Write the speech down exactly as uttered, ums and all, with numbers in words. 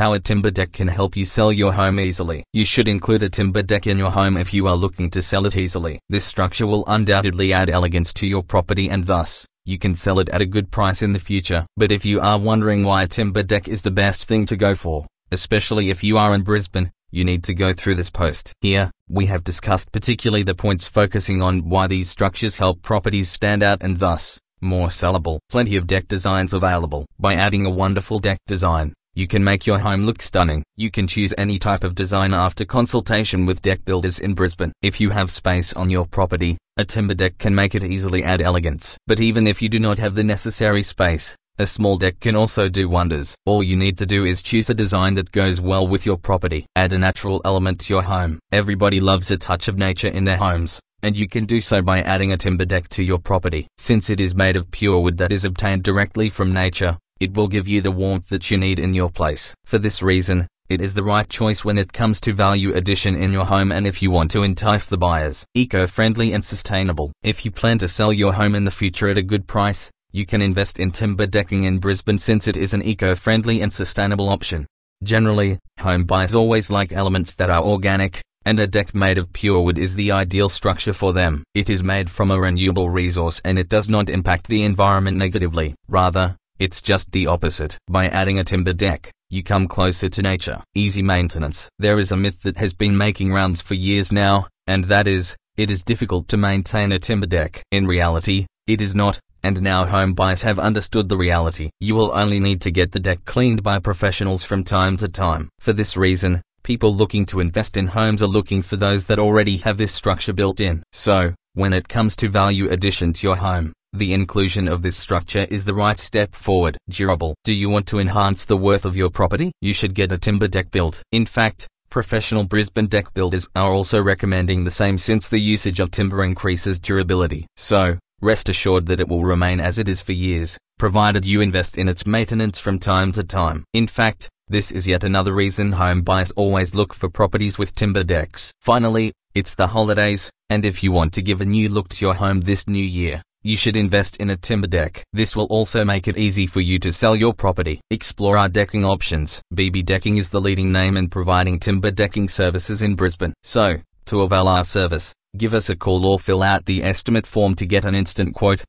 How a timber deck can help you sell your home easily. You should include a timber deck in your home if you are looking to sell it easily. This structure will undoubtedly add elegance to your property and thus, you can sell it at a good price in the future. But if you are wondering why a timber deck is the best thing to go for, especially if you are in Brisbane, you need to go through this post. Here, we have discussed particularly the points focusing on why these structures help properties stand out and thus, more sellable. Plenty of deck designs available. By adding a wonderful deck design, you can make your home look stunning. You can choose any type of design after consultation with deck builders in Brisbane. If you have space on your property, a timber deck can make it easily add elegance. But even if you do not have the necessary space, a small deck can also do wonders. All you need to do is choose a design that goes well with your property. Add a natural element to your home. Everybody loves a touch of nature in their homes, and you can do so by adding a timber deck to your property. Since it is made of pure wood that is obtained directly from nature, it will give you the warmth that you need in your place. For this reason, it is the right choice when it comes to value addition in your home and if you want to entice the buyers. Eco-friendly and sustainable. If you plan to sell your home in the future at a good price, you can invest in timber decking in Brisbane since it is an eco-friendly and sustainable option. Generally, home buyers always like elements that are organic, and a deck made of pure wood is the ideal structure for them. It is made from a renewable resource and it does not impact the environment negatively. Rather, it's just the opposite. By adding a timber deck, you come closer to nature. Easy maintenance. There is a myth that has been making rounds for years now, and that is, it is difficult to maintain a timber deck. In reality, it is not. And now home buyers have understood the reality. You will only need to get the deck cleaned by professionals from time to time. For this reason, people looking to invest in homes are looking for those that already have this structure built in. So, when it comes to value addition to your home, the inclusion of this structure is the right step forward. Durable. Do you want to enhance the worth of your property? You should get a timber deck built. In fact, professional Brisbane deck builders are also recommending the same since the usage of timber increases durability. So, rest assured that it will remain as it is for years, provided you invest in its maintenance from time to time. In fact, this is yet another reason home buyers always look for properties with timber decks. Finally, it's the holidays, and if you want to give a new look to your home this new year, you should invest in a timber deck. This will also make it easy for you to sell your property. Explore our decking options. B B Decking is the leading name in providing timber decking services in Brisbane. So, to avail our service, give us a call or fill out the estimate form to get an instant quote.